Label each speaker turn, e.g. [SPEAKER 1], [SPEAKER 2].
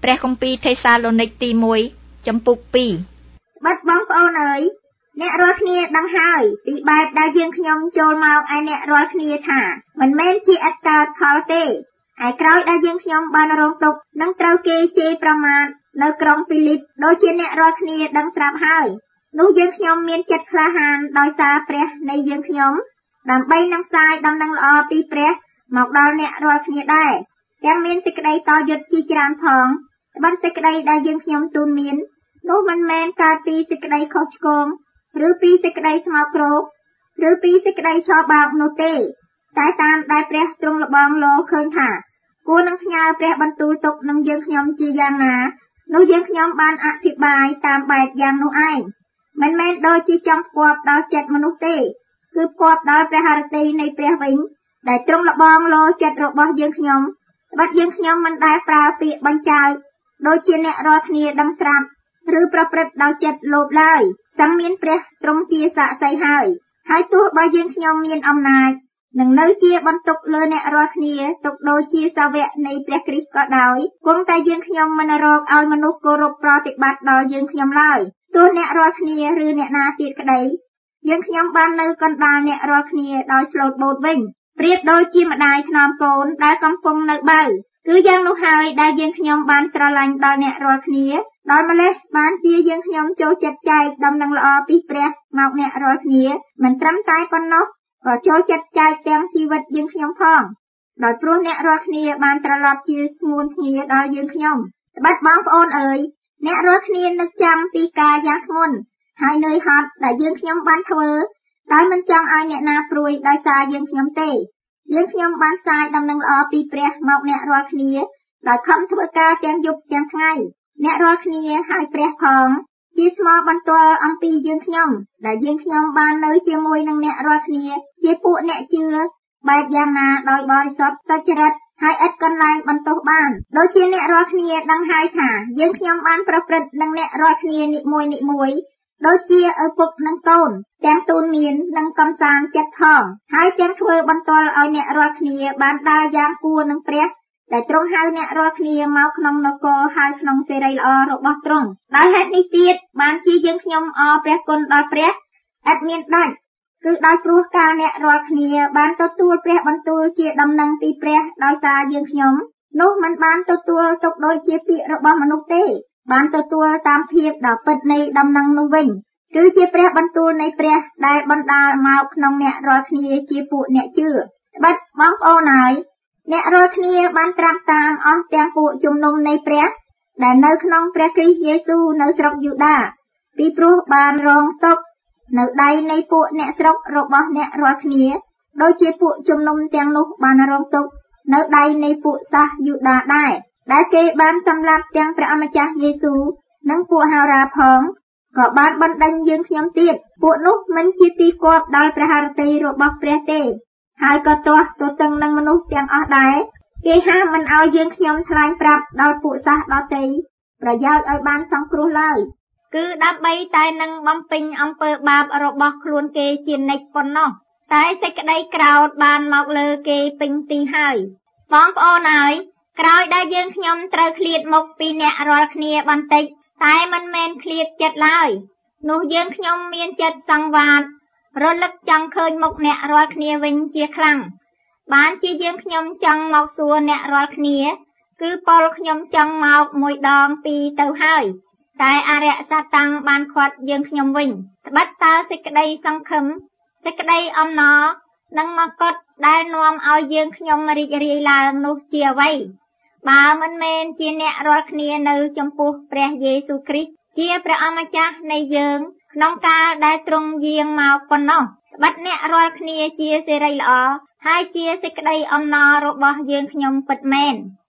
[SPEAKER 1] ព្រះគម្ពីរថេសាឡូនីកទី1ចំពុក2
[SPEAKER 2] បាទបងប្អូនអើយអ្នករាល់គ្នាដឹងហើយពីបែបដែលយើងខ្ញុំចូលមកឯអ្នករាល់គ្នាថាមិនមែនជាអត្តផលទេឯក្រោយដែលយើងខ្ញុំបានរងទុក្ខនឹងត្រូវគេជេរប្រមាថនៅក្រុងហ្វីលីបដូចជាអ្នករាល់គ្នាដឹងស្រាប់ហើយនោះយើងខ្ញុំមានចិត្តក្លាហានដោយសារព្រះនៃយើងខ្ញុំដើម្បីនឹងផ្សាយដំណឹងល្អពីព្រះមកដល់អ្នករាល់គ្នាដែរទាំងមានសេចក្តីតយុទ្ធជាច្រើនផងត្បិតសេចក្តីដែលយើងខ្ញុំទូនមាននោះមិនមែនកើតពីសេចក្តីខុសឆ្គងឬពីសេចក្តីស្មោកគ្រោកឬពីសេចក្តីឆោបោកនោះទេតែតាមដែលព្រះទ្រង់លបងលោឃើញថាគួរនឹងផ្ញើព្រះបន្ទូលទុកនឹងយើងខ្ញុំជាយ៉ាងណានោះយើងខ្ញុំបានអធិប្បាយតាមបែបយ៉ាងនោះឯងមិនមែនដូចជាចង់ផ្គាប់ដល់ចិត្តមនុស្សទេគឺផ្គាប់ដល់ព្រះハរតីនៃព្រះវិញដែលទ្រង់លបងលោចិត្តរបស់យើងខ្ញុំត្បិតយើងខ្ញុំមិនដែលប្រើពាក្យបញ្ចើកដូចជាអ្នករាល់គ្នាដឹងស្រាប់ឬប្រព្រឹត្តដោយចិត្តលោភឡើយសឹងមានព្រះទ្រង់ជាសាក្សីហើយទោះបើយើងខ្ញុំមានអំណាចនឹងនៅជាបន្ទុកលើអ្នករាល់គ្នាទុកដូចជាសាវកនៃព្រះគ្រីស្ទក៏ដោយគង់តែយើងខ្ញុំមិនរកឲ្យមនុស្សគោរពប្រតិបត្តិដល់យើងខ្ញុំឡើយទោះអ្នករាល់គ្នាឬអ្នកណាទៀតក្តីយើងខ្ញុំបាននៅកណ្ដាលអ្នករាល់គ្នាដោយស្លូតបូតវិញប្រៀបដូចជាម្ដាយថ្នមកូនដែលកំពុងនៅបៅគឺយ៉ាងនោះហើយដែលយើងខ្ញុំបានស្រឡាញ់ដល់អ្នករាល់គ្នាដោយម្លេះបានជាយើងខ្ញុំចូលចិត្តចែកដំណឹងល្អពីព្រះមកអ្នករាល់គ្នាមិនត្រឹមតែប៉ុណ្ណោះក៏ចូលចិត្តចែកទាំងជីវិតយើងខ្ញុំផងដោយព្រោះអ្នករាល់គ្នាបានត្រឡប់ជាស្ងួនគ្នាដល់យើងខ្ញុំត្បិតបងប្អូនអើយអ្នករាល់គ្នានឹកចាំពីការយ៉ាងធ្ងន់ហើយនឿយហត់ដែលយើងខ្ញុំបានធ្វើដោយមិនចង់ឲ្យអ្នកណាព្រួយដោយសារយើងខ្ញុំទេយើងខ្ញុំបានផ្សាយដំណឹងល្អពីព្រះមកអ្នករាល់គ្នាដោយខំធ្វើការទាំងយប់ទាំងថ្ងៃអ្នករាល់គ្នាហើយព្រះផងជាស្មោះបន្ទាល់អំពីយើងខ្ញុំដែលយើងខ្ញុំបាននៅជាមួយនឹងអ្នករាល់គ្នាជាពួកអ្នកជឿបែបយ៉ាងណាដោយបរិសុទ្ធសុចរិតហើយឥតកន្លែងបន្ទោសបានដូចជាអ្នករាល់គ្នាដឹងហើយថាយើងខ្ញុំបានប្រព្រឹត្តនឹងអ្នករាល់គ្នានិមួយដូចជាឪពុកនិងកូនទាំងទូនមាននិងកំសាន្តចិត្តផងហើយទាំងធ្វើបន្ទាល់ឲ្យអ្នករាល់គ្នាបានដើរយ៉ាងគួរនឹងព្រះដែលទ្រង់ហៅអ្នករាល់គ្នាមកក្នុងនគរហើយក្នុងសេរីល្អរបស់ទ្រង់ដោយហេតុនេះទៀតបានជាយើងខ្ញុំអរព្រះគុណដល់ព្រះឥតមានដាច់គឺដោយព្រោះការអ្នករាល់គ្នាបានទទួលព្រះបន្ទូលជាដំណឹងពីព្រះដោយសារយើងខ្ញុំនោះមិនបានទទួលទុកដូចជាពាក្យរបស់មនុស្សទេបានទទួលតាមភាពដ៏ពិតនៃដំណឹងនោះវិញគឺជាព្រះបន្ទូលនៃព្រះដែលបណ្ដាលមកក្នុងអ្នករាល់គ្នាជាពួកអ្នកជឿត្បិតបងប្អូនហើយអ្នករាល់គ្នាបានត្រាប់តាមអស់ទាំងពួកជំនុំនៃព្រះដែលនៅក្នុងព្រះគ្រីស្ទយេស៊ូវនៅស្រុកយូដាពីព្រោះបានរងទុក្ខនៅដៃនៃពួកអ្នកស្រុករបស់អ្នករាល់គ្នាដូចជាពួកជំនុំទាំងនោះបានរងទុក្ខនៅដៃនៃពួកសាសយូដាដែរដែលគេបានសម្លាប់ទាំងព្រះអម្ចាស់យេស៊ូវនិងពួកហោរាផងក៏បានបណ្ដេញយើងខ្ញុំទៀតពួកនោះមិនជាទីគប់ដល់ព្រះハរតីរបស់ព្រះទេហើយក៏ទាស់ទទឹងនឹងមនុស្សទាំងអស់ដែរគេហាមមិនឲ្យយើងខ្ញុំថ្លែងប្រាប់ដល់ពួកសាសដទៃប្រយោជន៍ឲ្យបានសង្គ្រោះឡើយគឺដើម្បីតែនឹងបំពេញអំពើបាបរបស់ខ្លួនគេជានិច្ចប៉ុណ្ណោះតែសេចក្តីក្រោធបានមកលើគេពេញទីហើយបងប្អូនអើយក្រោយដែលយើងខ្ញុំត្រូវឃ្លាតមុខពីអ្នករាល់គ្នាបន្តិចតែមិនមែនឃ្លាតចិត្តឡើយនោះយើងខ្ញុំមានចិត្តសង្វាតរលឹកចង់ឃើញមុខអ្នករាល់គ្នាវិញជាខ្លាំងបានជាយើងខ្ញុំចង់មកសួរអ្នករាល់គ្នាគឺពលខ្ញុំចង់មកមួយដងពីរទៅហើយតែអរិយសាតាំងបានខាត់យើងខ្ញុំវិញត្បិតតើសេចក្តីសង្ឃឹមសេចក្តីអំណរនិងមកុដដែលនាំឲ្យយើងខ្ញុំរីករាយឡើងនោះជាអ្វីបើមិនមែនជាអ្នករាល់គ្នានៅចំពោះព្រះយេស៊ូវគ្រីស្ទជាព្រះអម្ចាស់នៃយើងក្នុងកាលដែលទ្រង់យាងមកប៉ុណ្ណោះត្បិតអ្នករាល់គ្នាជាសេរីល្អហើយជាសេចក្តីអំណររបស់យើងខ្ញុំពិតមែន